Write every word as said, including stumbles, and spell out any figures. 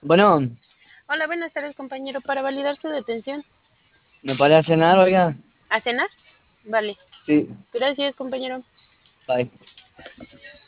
Bueno, Hola, buenas tardes, compañero. Para validar su detención. ¿me paré a cenar, oiga? ¿A cenar? Vale. Sí, Gracias, compañero. bye.